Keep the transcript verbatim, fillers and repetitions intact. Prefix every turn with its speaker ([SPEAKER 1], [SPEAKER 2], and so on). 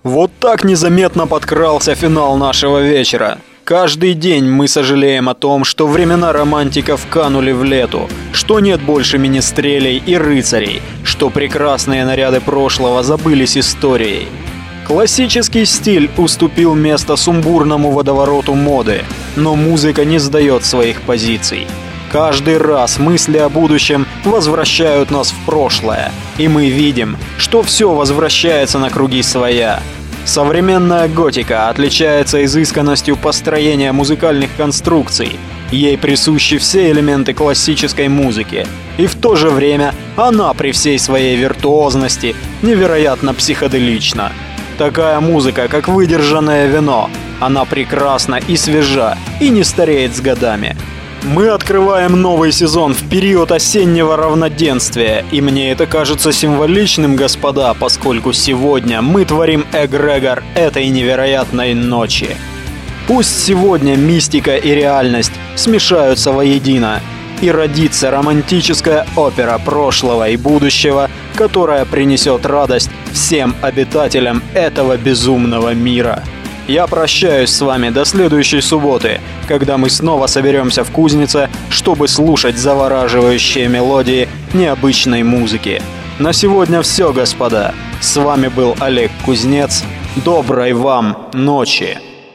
[SPEAKER 1] Вот так незаметно подкрался финал нашего вечера. Каждый день мы сожалеем о том, что времена романтиков канули в лету, что нет больше министрелей и рыцарей, что прекрасные наряды прошлого забылись историей. Классический стиль уступил место сумбурному водовороту моды, но музыка не сдает своих позиций. Каждый раз мысли о будущем возвращают нас в прошлое, и мы видим, что все возвращается на круги своя. Современная готика отличается изысканностью построения музыкальных конструкций. Ей присущи все элементы классической музыки. И в то же время она при всей своей виртуозности невероятно психоделична. Такая музыка, как выдержанное вино. Она прекрасна и свежа, и не стареет с годами. Мы открываем новый сезон в период осеннего равноденствия, и мне это кажется символичным, господа, поскольку сегодня мы творим эгрегор этой невероятной ночи. Пусть сегодня мистика и реальность смешаются воедино, и родится романтическая опера прошлого и будущего, которая принесет радость всем обитателям этого безумного мира. Я прощаюсь с вами до следующей субботы, когда мы снова соберемся в кузнице, чтобы слушать завораживающие мелодии необычной музыки. На сегодня все, господа. С вами был Олег Кузнец. Доброй вам ночи!